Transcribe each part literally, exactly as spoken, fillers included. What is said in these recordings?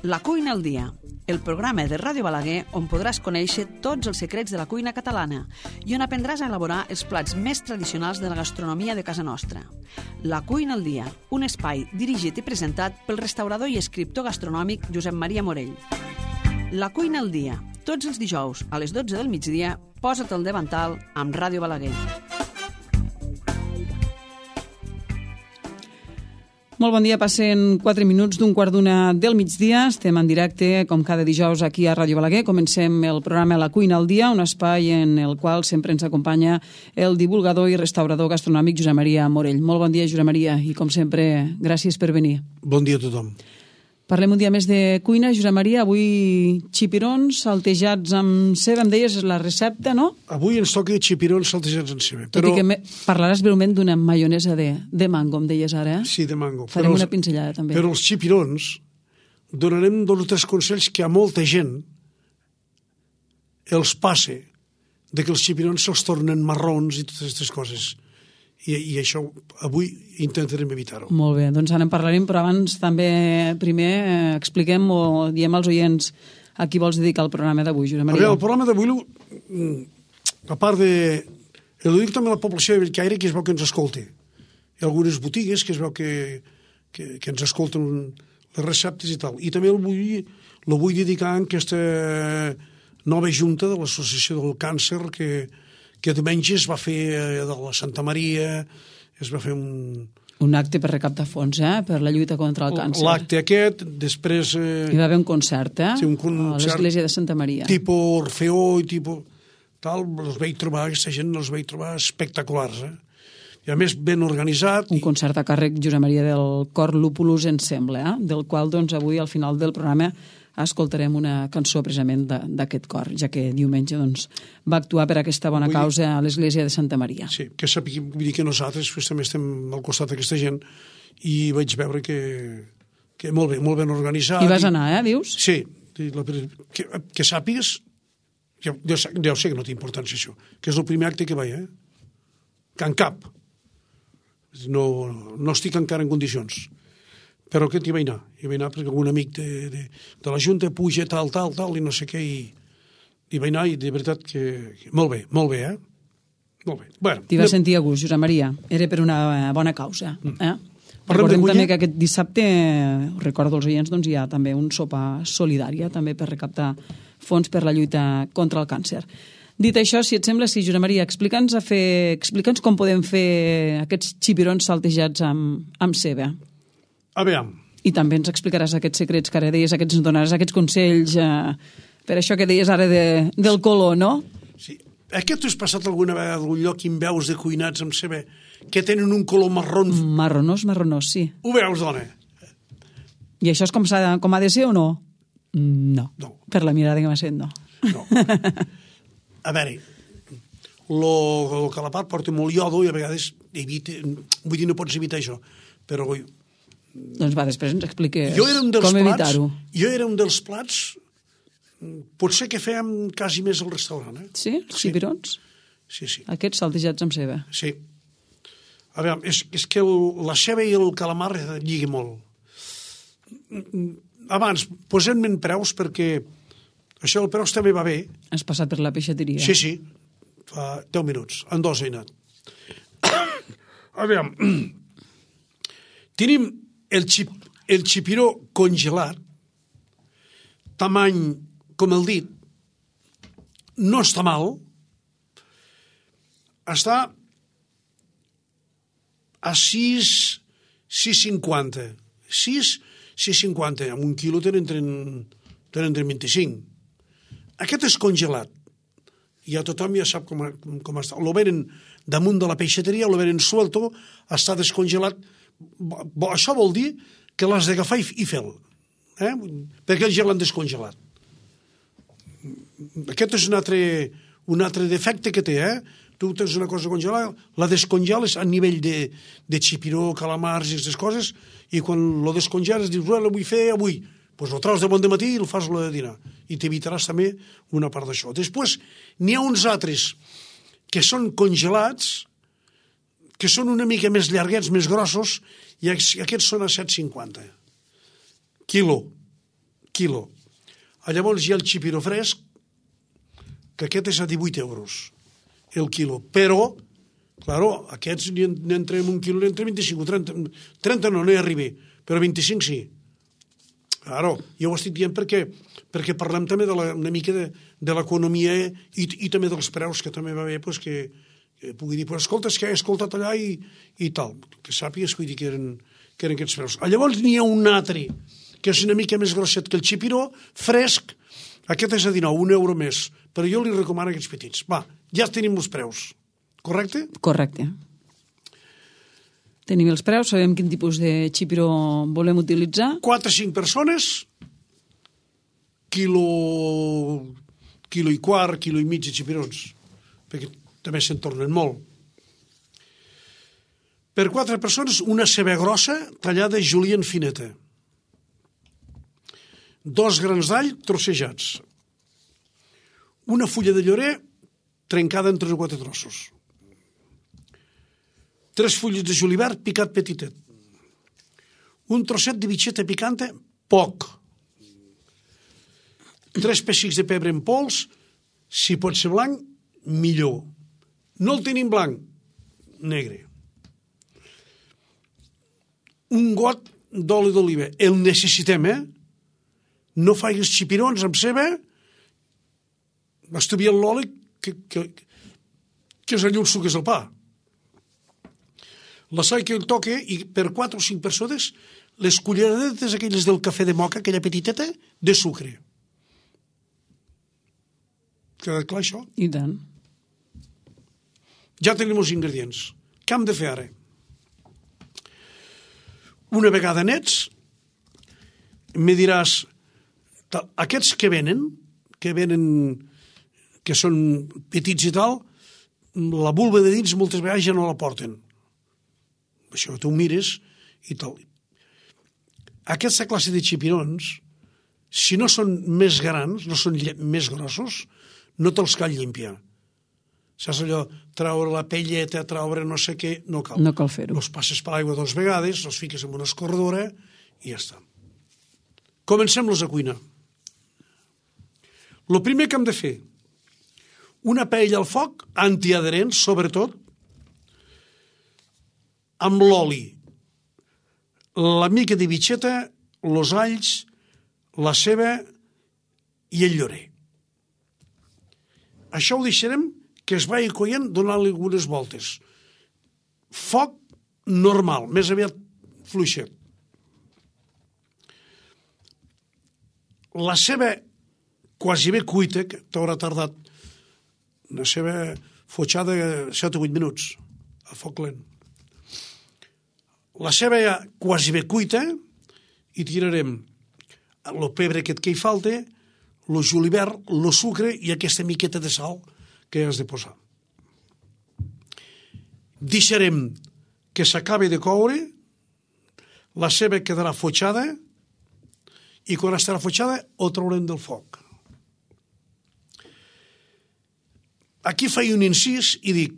La cuina al dia, el programa de Ràdio Balaguer on podràs conèixer tots els secrets de la cuina catalana i on aprendràs a elaborar els plats més tradicionals de la gastronomia de casa nostra. La cuina al dia, un espai dirigit i presentat pel restaurador i escriptor gastronòmic Josep Maria Morell. La cuina al dia, tots els dijous a les dotze del migdia, posa't al davantal amb Ràdio Balaguer. Molt bon dia, passen quatre minuts d'un quart d'una del migdia. Estem en directe, com cada dijous, aquí a Ràdio Balaguer. Comencem el programa La cuina al dia, un espai en el qual sempre ens acompanya el divulgador i restaurador gastronòmic Josep Maria Morell. Molt bon dia, Josep Maria, i com sempre, gràcies per venir. Bon dia a tothom. Parlem un dia més de cuina, Josep Maria. Avui xipirons saltejats amb ceba, em deies, és la recepta, no? Avui ens toca xipirons saltejats amb ceba. Tot però... i que me... parlaràs breument d'una maionesa de, de mango, em deies ara, eh? Sí, de mango. Farem però una els... pinzellada, també. Però els xipirons donarem dos o tres consells que a molta gent els passa, de que els xipirons se'ls tornen marrons i totes aquestes coses. I, i això avui intentarem evitar-ho. Molt bé, doncs ara en parlarem, però abans també primer eh, expliquem o diem als oients a qui vols dedicar el programa d'avui, Josep Maria. A veure, el programa d'avui, a part de... El dic també a la població de Bellcaire, que es veu que ens escolta. Hi ha algunes botigues que es veu que, que, que ens escolten les receptes i tal. I també el vull, el vull dedicar a aquesta nova junta de l'Associació del Càncer que que diumenge es va fer de la Santa Maria, es va fer un... Un acte per recaptar fons, eh?, per la lluita contra el càncer. L'acte aquest, després... Eh... Hi va haver un concert, eh?, sí, un concert, a l'església de Santa Maria. Tipo Orfeó i tipo... Tal, els vaig trobar, aquesta gent els vaig trobar espectaculars, eh? I a més ben organitzat. Un concert a càrrec, Josep Maria, del cor Lúpulus Ensemble, eh?, del qual, doncs, avui, al final del programa, escoltarem una cançó precisament d'aquest cor, ja que diumenge doncs, va actuar per aquesta bona vull causa a l'església de Santa Maria. Sí, que sàpiga, vull dir que nosaltres pues, també estem al costat d'aquesta gent i vaig veure que, que molt bé, molt ben organitzat. I vas anar, eh, dius? Sí, la, que, que sàpigues, ja, ja, ja sé que no té importància això, que és el primer acte que vaig, eh? Que en cap. No, no estic encara en condicions. Però aquest hi vaig anar, hi vaig anar perquè algun amic de, de, de la Junta puja tal, tal, tal, i no sé què, i hi vaig anar, i de veritat que... Molt bé, molt bé, eh? Molt bé. Bueno, T'hi vas anem... sentir a gust, Josep Maria. Era per una bona causa, eh? Mm. Recordem també que aquest dissabte, recordo els oients, doncs hi ha també un sopar solidari, també per recaptar fons per la lluita contra el càncer. Dit això, si et sembla, sí, Josep Maria, explica'ns, a fer... explica'ns com podem fer aquests xipirons saltejats amb, amb ceba. A veure. I també ens explicaràs aquests secrets que ara deies, aquests ens donaràs aquests consells eh, per això que deies ara de, del color, no? Sí. És que tu has passat alguna vegada a algun lloc i em veus de cuinats amb ceba que tenen un color marrón? Marronós, marronós, sí. Ho veus, dona? I això és com, com ha de ser o no? No. No. Per la mirada que m'ha sent, no. No. A veure, el calapart porta molt iodo i a vegades evita, vull dir, no pots evitar això, però... Doncs va, després ens explique com evitar-ho. Jo era un dels plats, potser que fèiem quasi més al restaurant. Eh? Sí? Els xipirons? Sí, sí. Aquests saltejats amb ceba? Sí. A veure, és, és que el, la ceba i el calamar lliguen molt. Abans, posem-me en preus perquè això del preus també va bé. Has passat per la peixateria? Sí, sí. Fa deu minuts. En dos he anat. A veure, tenim el, xip, el xipiró congelat, tamany com el dit, no està mal, està a sis, sis cinquanta. sis, sis cinquanta. Amb un quilo tenen, tenen vint-i-cinc. Aquest és congelat. Ja tothom ja sap com, com està. Lo venen damunt de la peixateria, lo venen suelto, està descongelat. Això vol dir que l'has d'agafar i, i fer-lo, eh? Perquè el gel l'han descongelat. Aquest és un altre, un altre defecte que té, eh? Tu tens una cosa congelada, la descongeles a nivell de, de xipiró, calamars i aquestes coses, i quan lo descongeles dius, la vull fer avui, doncs el traus de bon dematí i el fas de dinar, i t'evitaràs també una part d'això. Després, n'hi ha uns altres que són congelats, que són una mica més llarguets, més grossos, i aquests són a set cinquanta. Quilo. quilo. Llavors hi ha el xipiró fresc, que aquest és a divuit euros el quilo, però claro, aquests n'entre en un quilo, n'entre vint-i-cinc o trenta, trenta no, no hi arribi, però vint-i-cinc sí. Claro, jo ho estic dient perquè, perquè parlem també de la, una mica de, de l'economia i, i també dels preus, que també va bé pues, que, que pugui dir, pues, escolta, és que he escoltat allà i, i tal, que sàpigues vull dir que eren, que eren aquests preus. Llavors n'hi ha un altre, que és una mica més grosset que el xipiró, fresc, aquest és a dinou, un euro més, però jo li recomano aquests petits. Va, ja tenim els preus, correcte? Correcte. Tenim els preus, sabem quin tipus de xipiró volem utilitzar. Quatre o cinc persones, quilo, quilo i quart, quilo i mig de xipirons, perquè també se'n tornen molt. Per quatre persones, una ceba grossa tallada julienne fineta. Dos grans d'all trossejats. Una fulla de llorer trencada en tres o quatre trossos. Tres fulles de julivert picat petitet. Un trosset de bitxeta picante, poc. Tres pessics de pebre en pols, si pot ser blanc, millor. No el tenim blanc, negre. Un got d'oli d'oliva. El necessitem, eh? No faigues xipirons amb ceba, estuviant l'oli que, que, que és allò suques el pa. La sal que el toque, i per quatre o cinc persones, les culleradetes aquelles del cafè de moca, aquella petiteta, de sucre. Queda clar això? I tant. Ja tenim els ingredients. Què hem de fer ara? Una vegada nets, me diràs, aquests que venen, que venen, que són petits i tal, la vulva de dins moltes vegades ja no la porten. Això tu ho mires i tal. Aquesta classe de xipirons, si no són més grans, no són més grossos, no te'ls cal limpiar. Saps allò, traure la pelleta, traure no sé què, no cal. No cal fer-ho. Els passes per l'aigua dues vegades, els fiques en una escorredora i ja està. Comencem-los a cuinar. El primer que hem de fer, una paella al foc, antiadherent, sobretot, amb l'oli, la mica de bitxeta, els alls, la ceba i el llorer. Això ho deixarem que es vagi coient donant-li algunes voltes. Foc normal, més aviat fluixet. La ceba quasi bé cuita, que t'haurà tardat una ceba fotxada set o vuit minuts a foc lent. La ceba ja quasi bé cuita i tirarem el pebre aquest que hi falta, el julivert, el sucre i aquesta miqueta de sal que has de posar. Deixarem que s'acabi de coure, la ceba quedarà fotxada i quan estarà fotxada ho traurem del foc. Aquí faig un incís i dic,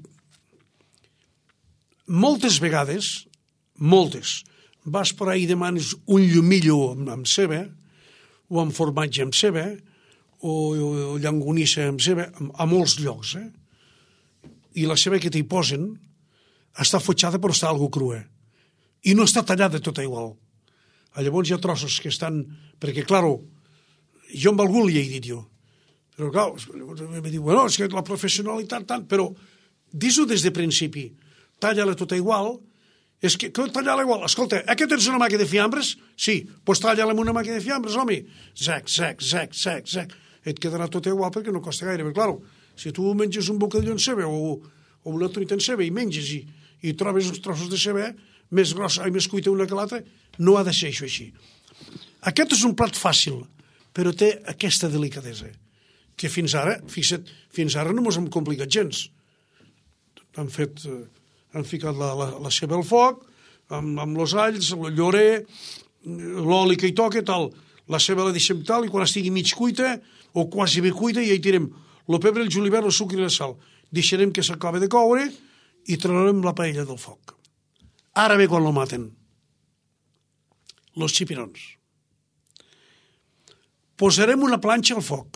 moltes vegades, moltes, vas per ahí i demanes un llumillo amb, amb ceba, o amb formatge amb ceba, o, o, o llangonissa amb ceba, a molts llocs, eh? I la ceba que t'hi posen està fotxada però està algo crua. I no està tallada tota igual. Llavors hi ha trossos que estan... Perquè, claro, jo amb algú li he dit jo, però clar, em diu, bueno, és que la professionalitat tant, però dis-ho des de principi, talla-la tota igual, és que, que talla-la igual, escolta, eh, que tens una màquina de fiambres? Sí, doncs talla-la amb una màquina de fiambres, home, zec, zec, zec, zec, zec, et quedarà tot igual perquè no costa gaire, però clar, si tu menges un bocadillo en ceba o, o una truita en ceba i menges i, i trobes uns trossos de ceba més grossa i més cuita una que l'altra, no ha de ser això així. Aquest és un plat fàcil, però té aquesta delicadesa que fins ara, fixa't, fins ara no ens hem complicat gens. Han fet, han ficat la, la, la ceba al foc, amb, amb els alls, el llorer, l'oli que hi toca, tal. La ceba la deixem tal, i quan estigui mig cuita, o quasi bé cuita, i hi tirem el pebre, el julivert, el sucre i la sal. Deixarem que s'acabi de coure i traurem la paella del foc. Ara ve quan lo maten. Los xipirons. posarem una planxa al foc.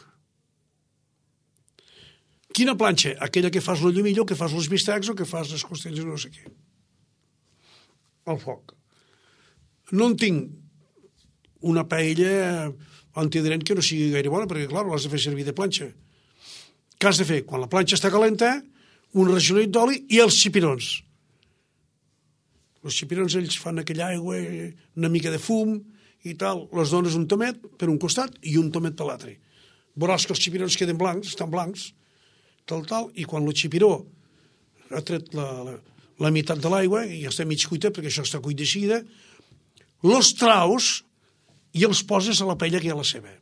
Quina planxa? Aquella que fas el llumillo, que fas els bistecs o que fas les costelles, no sé què. Al foc. No en tinc una paella antiadherent que no sigui gaire bona, perquè, clar, l'has de fer servir de planxa. Què has de fer? Quan la planxa està calenta, un rajolet d'oli i els xipirons. Els xipirons, ells fan aquella aigua, una mica de fum i tal. Les dones un tomet per un costat i un tomet per l'altre. Veuràs que els xipirons queden blancs, estan blancs, tal, tal, i quan el xipiró ha tret la, la, la meitat de l'aigua, i ja està mig cuita, perquè això està cuit de seguida, los traus i els poses a la paella que hi ha a la ceba.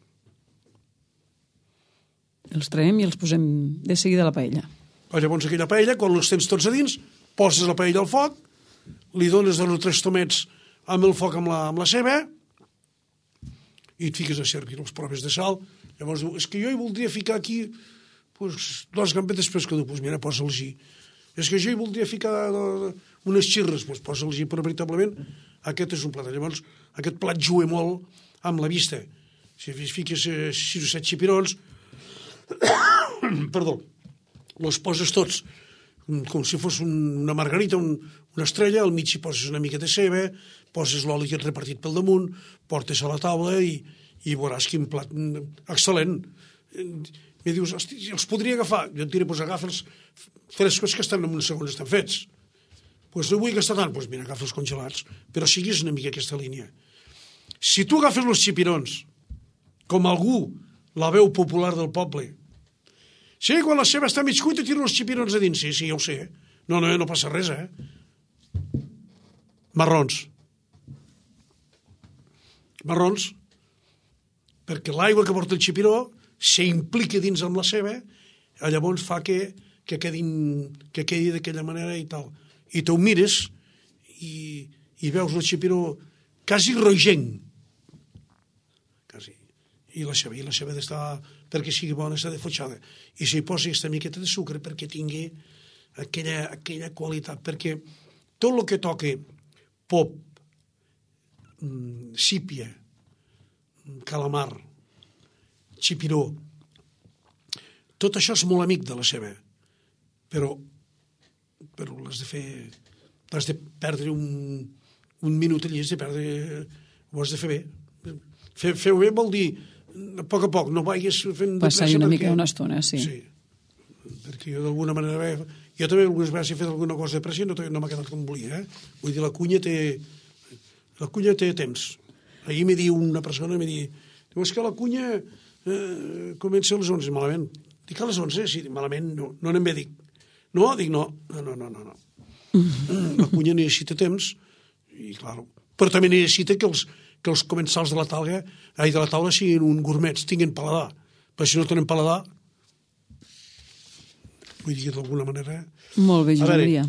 Els traiem i els posem de seguida a la paella. Llavors aquella paella, quan els tens tots a dins, poses la paella al foc, li dones dos o tres tomets amb el foc amb la, amb la ceba i et fiques a servir els proves de sal. Llavors diu, és que jo hi voldria ficar aquí pues, dos gambetes pescador. Pues mira, posa-los-hi. És que jo hi voldria ficar unes xirres. Pues posa-los-hi, però veritablement aquest és un plat. Llavors aquest plat juga molt amb la vista. Si fiques sis o set xipirons, perdó, els poses tots com si fos una margarita, un, una estrella, al mig hi poses una mica de ceba, poses l'oli que et repartit pel damunt, portes a la taula i, i veuràs quin plat excel·lent. I dius, hosti, els podria agafar. Jo et diré, doncs agafa els frescos que estan en un segon estan fets. Doncs no vull gastar tant, doncs mira, agafa els congelats, però siguis una mica aquesta línia. Si tu agafes els xipirons, com algú, la veu popular del poble, sí, quan la ceba està mig cuita tira els xipirons a dins. Sí, sí, ja ho sé. No, no, no passa res, eh? Marrons. Marrons. Perquè l'aigua que porta el xipiró s'implica dins amb la ceba, llavors fa que, que, quedin, que quedi d'aquella manera i tal. I te ho mires i, i veus el xipiró quasi rogenc. Quasi. I la ceba, i la ceba d'estar, perquè sigui bona, està de fotxada. I si hi posi aquesta miqueta de sucre perquè tingui aquella, aquella qualitat, perquè tot el que toque pop, sípia, calamar, xipiró, tot això és molt amic de la ceba, però, però l'has de fer, l'has de perdre un, un minut allí, has de perdre, ho has de fer bé. Fer, fer-ho bé vol dir a poc a poc, no vagis fent... Passar-hi una mica una estona, sí. Sí, perquè jo d'alguna manera... Jo també algunes vegades he fet alguna cosa de pressa i no, no m'ha quedat com volia, eh? Vull dir, la cunya té... La cunya té temps. Ahir m'he dit una persona, m'he dit, diu, és que la cunya eh, comença a les onze, malament. Dic, a les onze? Sí, malament, no, no anem bé, dic. No, dic, no, no, no, no, no. Mm. La cunya necessita temps, i clar, però també necessita que els, que els comensals de la taula, ai, de la taula siguin un gourmets, tinguin paladar. Però si no tenen paladar, vull dir, d'alguna manera... Molt bé, Josep Maria.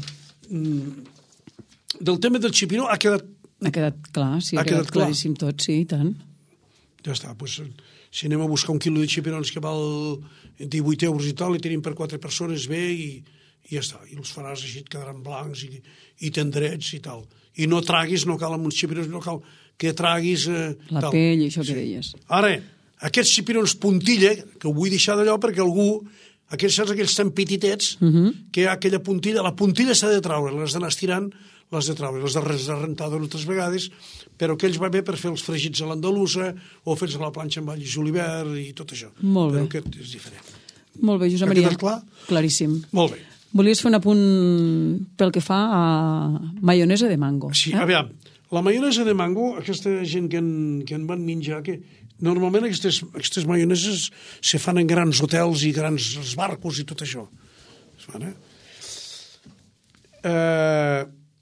Del tema del xipiró ha quedat... Ha quedat clar, sí, ha, ha quedat, quedat claríssim clar. Tot, sí, i tant. Ja està, doncs, si anem a buscar un quilo de xipirons que val divuit euros i tal, i tenim per quatre persones bé, i, i ja està. I els faràs així, et quedaran blancs i, i tendrets i tal. I no traguis, no cal amb uns xipirons, no cal que traguis... Eh, la tal. Pell, això que sí. deies. Ara, aquests xipirons puntilla, que ho vull deixar d'allò perquè algú... Aquells, saps, aquells tan petitets, uh -huh. que hi ha aquella puntilla, la puntilla s'ha de traure, l'has d'anar estirant, l'has de traure, l'has de rentar d'altres vegades, però aquells va bé per fer els fregits a l'andalusa o fer-los a la planxa amb all i julivert i tot això. Molt bé. Però aquest és diferent. Molt bé, Josep Maria. Ha quedat clar? Claríssim. Molt bé. Volies fer un apunt pel que fa a maionesa de mango. Sí, eh? aviam, la maionesa de mango, aquesta gent que en, que en van menjar, que normalment aquestes, aquestes maioneses se fan en grans hotels i grans barcos i tot això. Es fan, eh? Eh,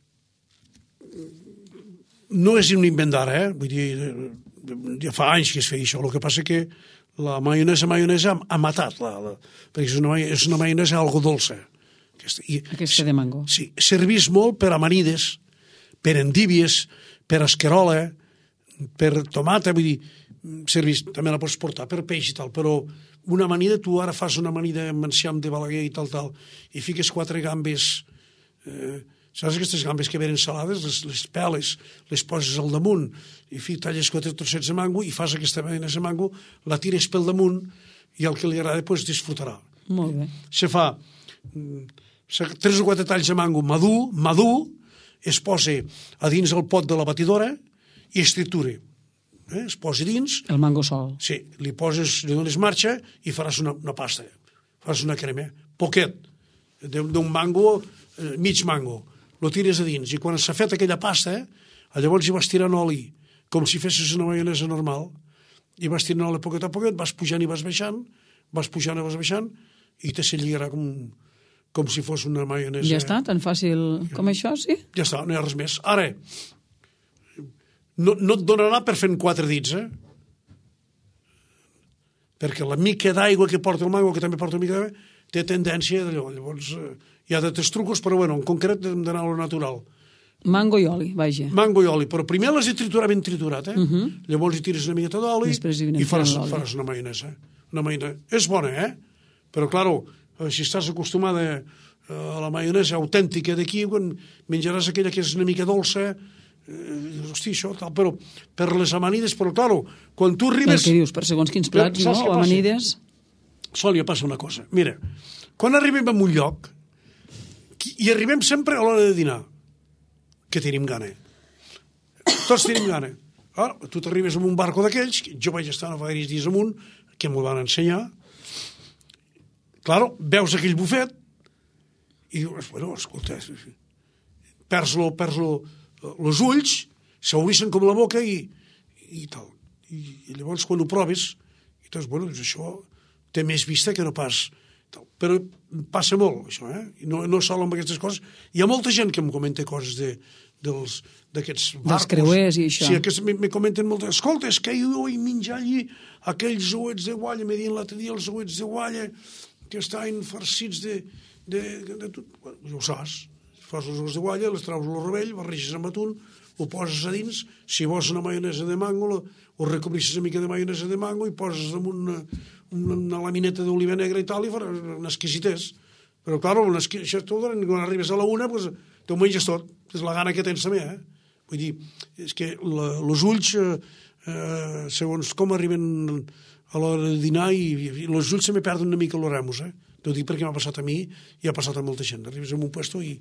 no és un invent d'ara, eh? Vull dir, ja fa anys que es feia això. El que passa que la maionesa maionesa ha matat, la, la, perquè és una, és una maionesa algo dolça. Aquesta, i, aquesta de mango. Sí, servís molt per amanides, per endívies, per esquerola, per tomata, vull dir, servís, també la pots portar per peix i tal, però una amanida, tu ara fas una amanida amb enciam de Balaguer i tal, tal, i fiques quatre gambes, eh, Saps aquestes gambes que venen salades, les, les peles, les poses al damunt, i fi, talles quatre trossets de mango i fas aquesta mayonesa de mango, la tires pel damunt i el que li agrada pues, disfrutarà. Molt bé. Se fa tres o quatre talls de mango madur, madur, es posa a dins el pot de la batidora i es tritura. Eh? Es posa dins. El mango sol. Sí, li poses, li dones marxa i faràs una, una pasta. Faràs una crema. Poquet. D'un mango, eh, mig mango. Lo tires a dins. I quan s'ha fet aquella pasta, eh, llavors hi vas tirant oli, com si fessis una maionesa normal, i vas tirant oli poquet a poquet, vas pujant i vas baixant, vas pujant i vas baixant, i te se lligarà com, com si fos una maionesa. Ja està? Tan fàcil com això, sí? Ja està, no hi ha res més. Ara, no, no et donarà per fent quatre dits, eh? Perquè la mica d'aigua que porta el mango, que també porta una mica d'aigua, té tendència d'allò. Llavors, eh, hi ha d'altres trucos, però bueno, en concret hem d'anar a lo natural. Mango i oli, vaja. Mango i oli, però primer l'has de triturar ben triturat, eh? Uh -huh. Llavors hi tires una miqueta d'oli i faràs, faràs una maionesa. Una maionesa. És bona, eh? Però, claro, si estàs acostumada a la maionesa autèntica d'aquí, quan menjaràs aquella que és una mica dolça, eh, hosti, això, tal, però per les amanides, però, claro, quan tu arribes... El que dius, per segons quins plats, no? O amanides... Sol, ja passa una cosa. Mira, quan arribem a un lloc, i arribem sempre a l'hora de dinar, que tenim gana. Tots tenim gana. Ara, tu t'arribes amb un barco d'aquells, jo vaig estar no fa gaires dies amunt, que m'ho van ensenyar. Claro, veus aquell bufet, i dius, bueno, escolta, perds-lo, perds-lo els ulls, s'obrissen com la boca i, i tal. I, I llavors, quan ho proves, i dius, bueno, doncs això té més vista que no pas... Però passa molt, això, eh? I no, no sol amb aquestes coses. Hi ha molta gent que em comenta coses de, dels, d'aquests barcos. Dels creuers i això. Sí, que me comenten molt. Escolta, és que jo hi menjar allí aquells ouets de gualla, me diuen l'altre dia els ouets de gualla que estaven farcits de... de, de, de tot. Bueno, ja ho saps. Fas els ouets de gualla, les traus al rovell, barreges amb atún, ho poses a dins, si vols una maionesa de mango, ho recobrisses una mica de maionesa de mango i poses damunt una, una, una lamineta d'oliva negra i tal, i faràs un exquisitès. Però, clar, un exquisitès, quan arribes a la una, pues, te ho menges tot. És la gana que tens també, eh? Vull dir, és que la, els ulls, eh, eh, segons com arriben a l'hora de dinar, i, i els ulls se me perden una mica l'oremus, eh? T'ho dic perquè m'ha passat a mi i ha passat a molta gent. Arribes a un puesto i,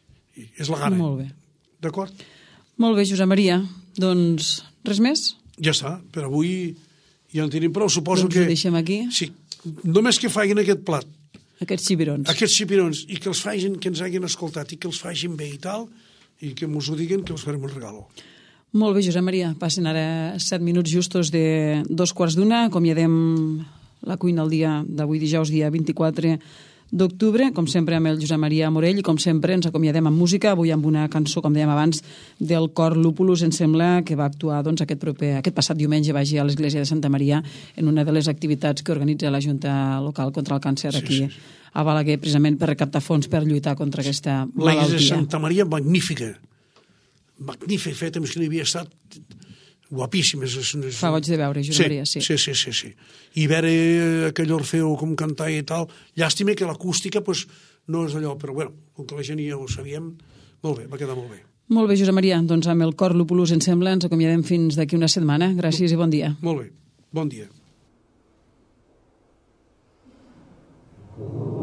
i és la gana. Molt bé. D'acord? Molt bé, Josep Maria. Doncs res més? Ja està. Per avui ja en tenim prou. Suposo doncs que... ho deixem aquí. Sí. Només que facin aquest plat. Aquests xipirons. Aquests xipirons. I que els facin, que ens hagin escoltat i que els facin bé i tal, i que mos ho diguin, que els farem un regalo. Molt bé, Josep Maria. Passen ara set minuts justos de dos quarts d'una. Acomiadem la cuina el dia d'avui, dijous, dia vint-i-quatre d'octubre, com sempre amb el Josep Maria Morell, i com sempre ens acomiadem amb música, avui amb una cançó, com dèiem abans, del cor Lúpulus, em sembla, que va actuar doncs, aquest, proper, aquest passat diumenge vagi a l'església de Santa Maria en una de les activitats que organitza la Junta Local contra el Càncer sí, aquí sí, sí. a Balaguer, precisament per recaptar fons per lluitar contra aquesta malaltia. L'església de Santa Maria, magnífica. Magnífica, fet, que no hi havia estat... guapíssimes. Fa goig de veure, Josep sí, Maria, sí. Sí, sí, sí, sí. I veure aquell Orfeu com cantar i tal. Llàstima que l'acústica pues, no és allò, però bueno, com que la gent ja ho sabíem, molt bé, va quedar molt bé. Molt bé, Josep Maria. Doncs amb el cor Lúpulus, em sembla, ens acomiadem fins d'aquí una setmana. Gràcies i bon dia. Molt bé, bon dia.